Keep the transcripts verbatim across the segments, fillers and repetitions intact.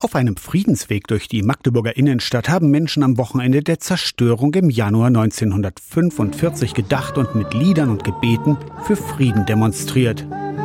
Auf einem Friedensweg durch die Magdeburger Innenstadt haben Menschen am Wochenende der Zerstörung im Januar neunzehnhundertfünfundvierzig gedacht und mit Liedern und Gebeten für Frieden demonstriert.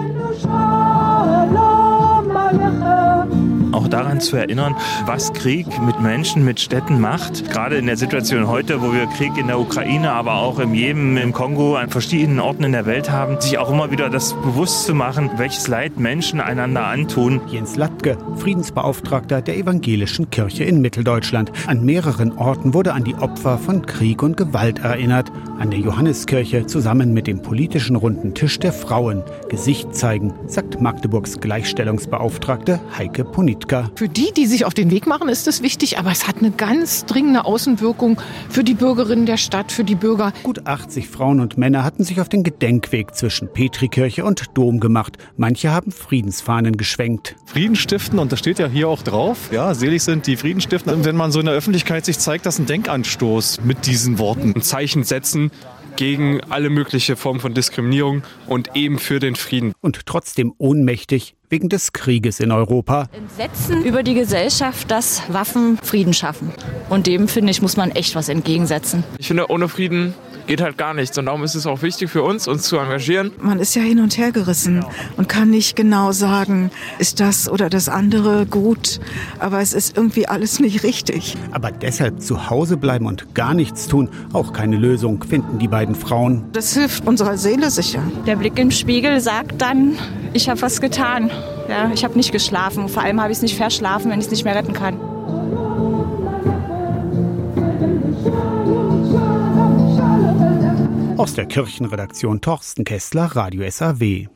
Auch daran zu erinnern, was Krieg mit Menschen, mit Städten macht. Gerade in der Situation heute, wo wir Krieg in der Ukraine, aber auch im Jemen, im Kongo, an verschiedenen Orten in der Welt haben, sich auch immer wieder das bewusst zu machen, welches Leid Menschen einander antun. Jens Latke, Friedensbeauftragter der Evangelischen Kirche in Mitteldeutschland. An mehreren Orten wurde an die Opfer von Krieg und Gewalt erinnert. An der Johanneskirche zusammen mit dem politischen Runden Tisch der Frauen. Gesicht zeigen, sagt Magdeburgs Gleichstellungsbeauftragte Heike Ponitka. Für die, die sich auf den Weg machen, ist es wichtig, aber es hat eine ganz dringende Außenwirkung für die Bürgerinnen der Stadt, für die Bürger. Gut achtzig Frauen und Männer hatten sich auf den Gedenkweg zwischen Petrikirche und Dom gemacht. Manche haben Friedensfahnen geschwenkt. Frieden stiften, und das steht ja hier auch drauf. Ja, selig sind die Frieden stiften. Und wenn man so in der Öffentlichkeit sich zeigt, das ist ein Denkanstoß mit diesen Worten. Ein Zeichen setzen gegen alle mögliche Formen von Diskriminierung und eben für den Frieden. Und trotzdem ohnmächtig wegen des Krieges in Europa. Entsetzen über die Gesellschaft, dass Waffen Frieden schaffen. Und dem, finde ich, muss man echt was entgegensetzen. Ich finde, ohne Frieden geht halt gar nichts. Und darum ist es auch wichtig für uns, uns zu engagieren. Man ist ja hin und her gerissen und kann nicht genau sagen, ist das oder das andere gut. Aber es ist irgendwie alles nicht richtig. Aber deshalb zu Hause bleiben und gar nichts tun, auch keine Lösung, finden die beiden Frauen. Das hilft unserer Seele sicher. Der Blick im Spiegel sagt dann, ich habe was getan. Ja, ich habe nicht geschlafen. Vor allem habe ich es nicht verschlafen, wenn ich es nicht mehr retten kann. Aus der Kirchenredaktion Torsten Kessler, Radio S A W.